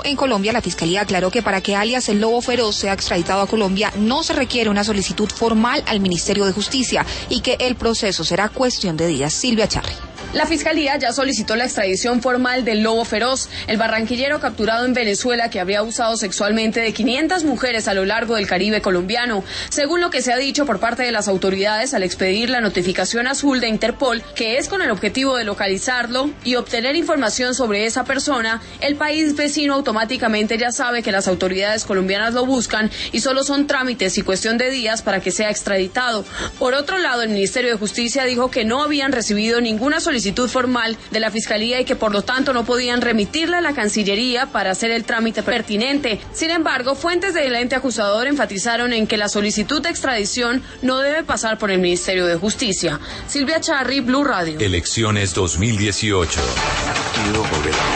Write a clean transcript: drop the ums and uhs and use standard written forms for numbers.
en Colombia, la Fiscalía aclaró que para que alias el Lobo Feroz sea extraditado a Colombia no se requiere una solicitud formal al Ministerio de Justicia y que el proceso será cuestión de días. Silvia Charri. La Fiscalía ya solicitó la extradición formal del Lobo Feroz, el barranquillero capturado en Venezuela que habría abusado sexualmente de 500 mujeres a lo largo del Caribe colombiano. Según lo que se ha dicho por parte de las autoridades al expedir la notificación azul de Interpol, que es con el objetivo de localizarlo y obtener información sobre esa persona, el país vecino automáticamente ya sabe que las autoridades colombianas lo buscan y solo son trámites y cuestión de días para que sea extraditado. Por otro lado, el Ministerio de Justicia dijo que no habían recibido ninguna solicitud formal de la Fiscalía y que por lo tanto no podían remitirla a la Cancillería para hacer el trámite pertinente. Sin embargo, fuentes del ente acusador enfatizaron en que la solicitud de extradición no debe pasar por el Ministerio de Justicia. Silvia Charri, Blue Radio. Elecciones 2018.